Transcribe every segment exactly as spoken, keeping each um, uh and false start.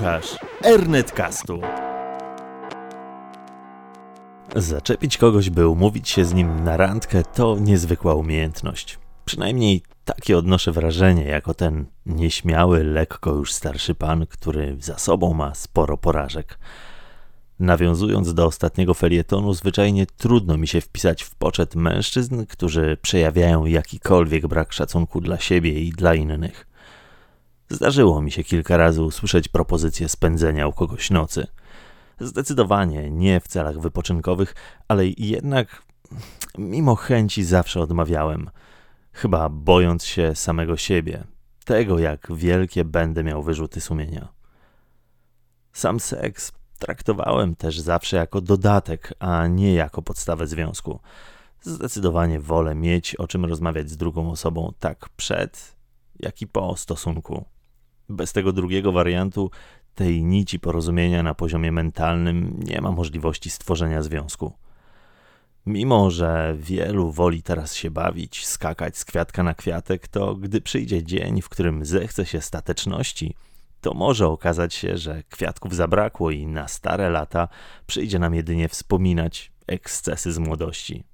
Słuchasz Ernetcastu. Zaczepić kogoś, by umówić się z nim na randkę, to niezwykła umiejętność. Przynajmniej takie odnoszę wrażenie, jako ten nieśmiały, lekko już starszy pan, który za sobą ma sporo porażek. Nawiązując do ostatniego felietonu, zwyczajnie trudno mi się wpisać w poczet mężczyzn, którzy przejawiają jakikolwiek brak szacunku dla siebie i dla innych. Zdarzyło mi się kilka razy usłyszeć propozycję spędzenia u kogoś nocy. Zdecydowanie nie w celach wypoczynkowych, ale jednak mimo chęci zawsze odmawiałem. Chyba bojąc się samego siebie, tego jak wielkie będę miał wyrzuty sumienia. Sam seks traktowałem też zawsze jako dodatek, a nie jako podstawę związku. Zdecydowanie wolę mieć o czym rozmawiać z drugą osobą tak przed, jak i po stosunku. Bez tego drugiego wariantu, tej nici porozumienia na poziomie mentalnym, nie ma możliwości stworzenia związku. Mimo że wielu woli teraz się bawić, skakać z kwiatka na kwiatek, to gdy przyjdzie dzień, w którym zechce się stateczności, to może okazać się, że kwiatków zabrakło i na stare lata przyjdzie nam jedynie wspominać ekscesy z młodości.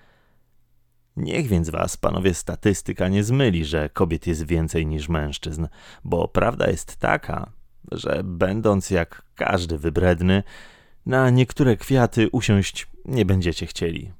Niech więc was, panowie, statystyka nie zmyli, że kobiet jest więcej niż mężczyzn, bo prawda jest taka, że będąc jak każdy wybredny, na niektóre kwiaty usiąść nie będziecie chcieli.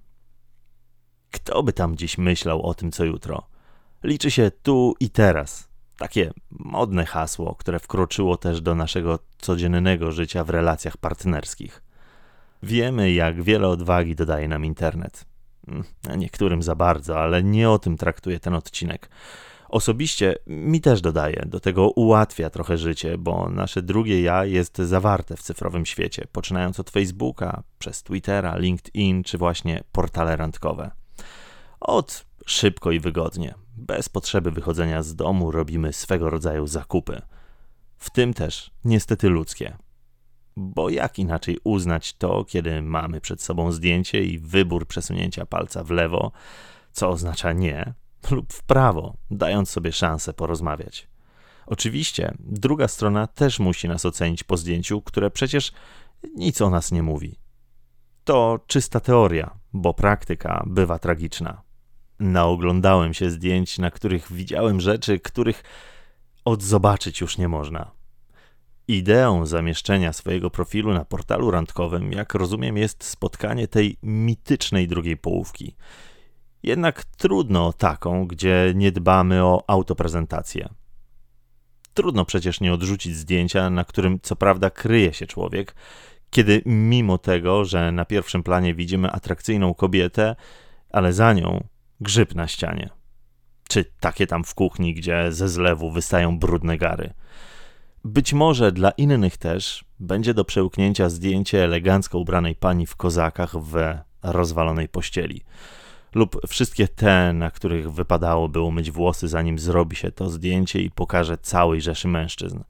Kto by tam dziś myślał o tym, co jutro? Liczy się tu i teraz. Takie modne hasło, które wkroczyło też do naszego codziennego życia w relacjach partnerskich. Wiemy, jak wiele odwagi dodaje nam internet. Niektórym za bardzo, ale nie o tym traktuje ten odcinek. Osobiście mi też dodaje, do tego ułatwia trochę życie, bo nasze drugie ja jest zawarte w cyfrowym świecie, poczynając od Facebooka, przez Twittera, LinkedIn czy właśnie portale randkowe. Od szybko i wygodnie, bez potrzeby wychodzenia z domu robimy swego rodzaju zakupy. W tym też niestety ludzkie. Bo jak inaczej uznać to, kiedy mamy przed sobą zdjęcie i wybór przesunięcia palca w lewo, co oznacza nie, lub w prawo, dając sobie szansę porozmawiać. Oczywiście druga strona też musi nas ocenić po zdjęciu, które przecież nic o nas nie mówi. To czysta teoria, bo praktyka bywa tragiczna. Naoglądałem się zdjęć, na których widziałem rzeczy, których odzobaczyć już nie można. Ideą zamieszczenia swojego profilu na portalu randkowym, jak rozumiem, jest spotkanie tej mitycznej drugiej połówki. Jednak trudno o taką, gdzie nie dbamy o autoprezentację. Trudno przecież nie odrzucić zdjęcia, na którym co prawda kryje się człowiek, kiedy mimo tego, że na pierwszym planie widzimy atrakcyjną kobietę, ale za nią grzyb na ścianie. Czy takie tam w kuchni, gdzie ze zlewu wystają brudne gary. Być może dla innych też będzie do przełknięcia zdjęcie elegancko ubranej pani w kozakach w rozwalonej pościeli. Lub wszystkie te, na których wypadałoby umyć włosy, zanim zrobi się to zdjęcie i pokaże całej rzeszy mężczyzn.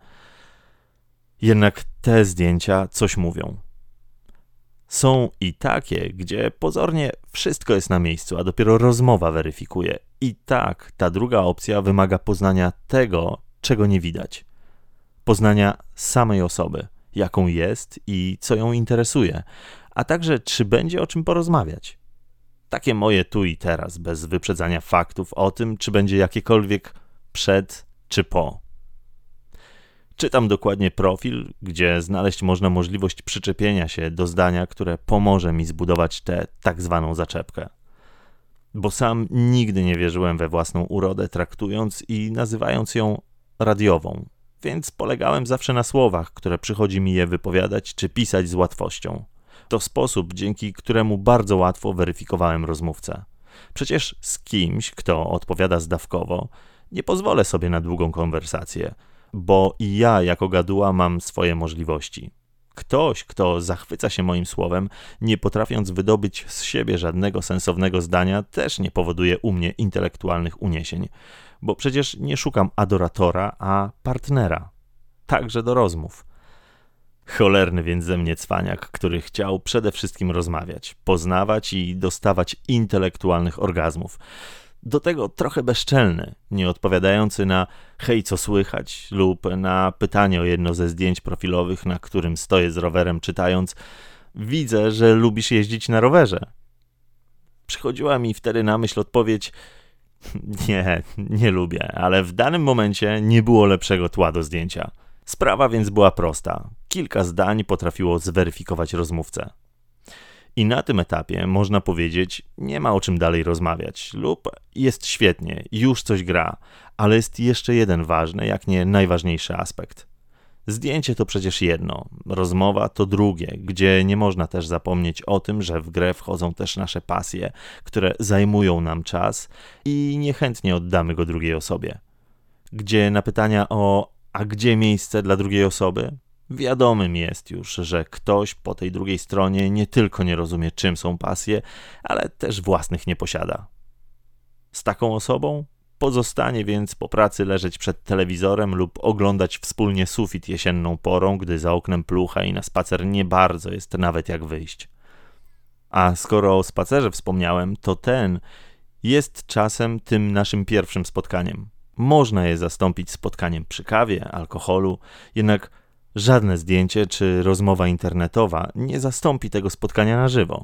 Jednak te zdjęcia coś mówią. Są i takie, gdzie pozornie wszystko jest na miejscu, a dopiero rozmowa weryfikuje. I tak ta druga opcja wymaga poznania tego, czego nie widać. Poznania samej osoby, jaką jest i co ją interesuje, a także czy będzie o czym porozmawiać. Takie moje tu i teraz, bez wyprzedzania faktów o tym, czy będzie jakiekolwiek przed czy po. Czytam dokładnie profil, gdzie znaleźć można możliwość przyczepienia się do zdania, które pomoże mi zbudować tę tak zwaną zaczepkę. Bo sam nigdy nie wierzyłem we własną urodę, traktując i nazywając ją radiową, więc polegałem zawsze na słowach, które przychodzi mi je wypowiadać czy pisać z łatwością. To sposób, dzięki któremu bardzo łatwo weryfikowałem rozmówcę. Przecież z kimś, kto odpowiada zdawkowo, nie pozwolę sobie na długą konwersację, bo i ja jako gaduła mam swoje możliwości. Ktoś, kto zachwyca się moim słowem, nie potrafiąc wydobyć z siebie żadnego sensownego zdania, też nie powoduje u mnie intelektualnych uniesień, bo przecież nie szukam adoratora, a partnera, także do rozmów. Cholerny więc ze mnie cwaniak, który chciał przede wszystkim rozmawiać, poznawać i dostawać intelektualnych orgazmów. Do tego trochę bezczelny, nie odpowiadający na hej, co słychać, lub na pytanie o jedno ze zdjęć profilowych, na którym stoję z rowerem, czytając: widzę, że lubisz jeździć na rowerze. Przychodziła mi wtedy na myśl odpowiedź: nie, nie lubię, ale w danym momencie nie było lepszego tła do zdjęcia. Sprawa więc była prosta. Kilka zdań potrafiło zweryfikować rozmówcę. I na tym etapie można powiedzieć, nie ma o czym dalej rozmawiać, lub jest świetnie, już coś gra, ale jest jeszcze jeden ważny, jak nie najważniejszy aspekt. Zdjęcie to przecież jedno, rozmowa to drugie, gdzie nie można też zapomnieć o tym, że w grę wchodzą też nasze pasje, które zajmują nam czas i niechętnie oddamy go drugiej osobie. Gdzie na pytania o a gdzie miejsce dla drugiej osoby? Wiadomym jest już, że ktoś po tej drugiej stronie nie tylko nie rozumie, czym są pasje, ale też własnych nie posiada. Z taką osobą pozostanie więc po pracy leżeć przed telewizorem lub oglądać wspólnie sufit jesienną porą, gdy za oknem plucha i na spacer nie bardzo jest nawet jak wyjść. A skoro o spacerze wspomniałem, to ten jest czasem tym naszym pierwszym spotkaniem. Można je zastąpić spotkaniem przy kawie, alkoholu, jednak żadne zdjęcie czy rozmowa internetowa nie zastąpi tego spotkania na żywo.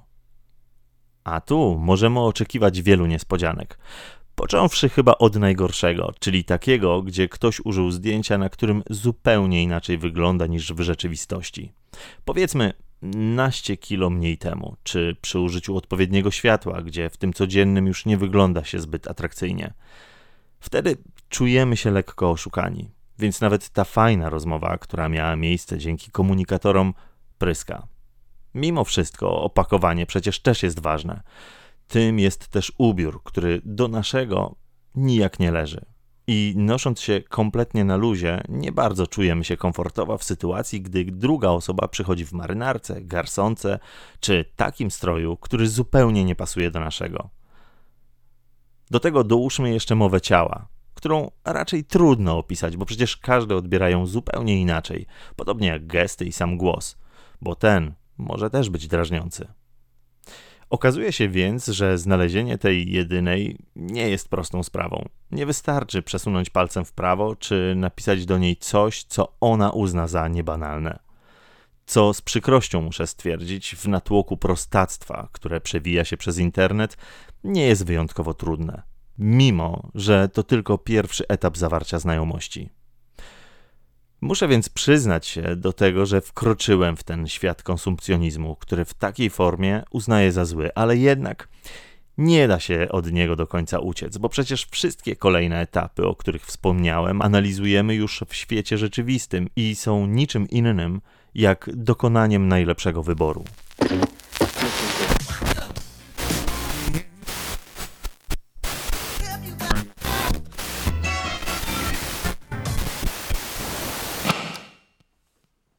A tu możemy oczekiwać wielu niespodzianek. Począwszy chyba od najgorszego, czyli takiego, gdzie ktoś użył zdjęcia, na którym zupełnie inaczej wygląda niż w rzeczywistości. Powiedzmy naście kilo mniej temu, czy przy użyciu odpowiedniego światła, gdzie w tym codziennym już nie wygląda się zbyt atrakcyjnie. Wtedy czujemy się lekko oszukani, więc nawet ta fajna rozmowa, która miała miejsce dzięki komunikatorom, pryska. Mimo wszystko opakowanie przecież też jest ważne. Tym jest też ubiór, który do naszego nijak nie leży. I nosząc się kompletnie na luzie, nie bardzo czujemy się komfortowo w sytuacji, gdy druga osoba przychodzi w marynarce, garsonce czy takim stroju, który zupełnie nie pasuje do naszego. Do tego dołóżmy jeszcze mowę ciała, którą raczej trudno opisać, bo przecież każdy odbiera ją zupełnie inaczej, podobnie jak gesty i sam głos, bo ten może też być drażniący. Okazuje się więc, że znalezienie tej jedynej nie jest prostą sprawą. Nie wystarczy przesunąć palcem w prawo, czy napisać do niej coś, co ona uzna za niebanalne. Co z przykrością muszę stwierdzić, w natłoku prostactwa, które przewija się przez internet, nie jest wyjątkowo trudne, mimo że to tylko pierwszy etap zawarcia znajomości. Muszę więc przyznać się do tego, że wkroczyłem w ten świat konsumpcjonizmu, który w takiej formie uznaję za zły, ale jednak nie da się od niego do końca uciec, bo przecież wszystkie kolejne etapy, o których wspomniałem, analizujemy już w świecie rzeczywistym i są niczym innym jak dokonaniem najlepszego wyboru.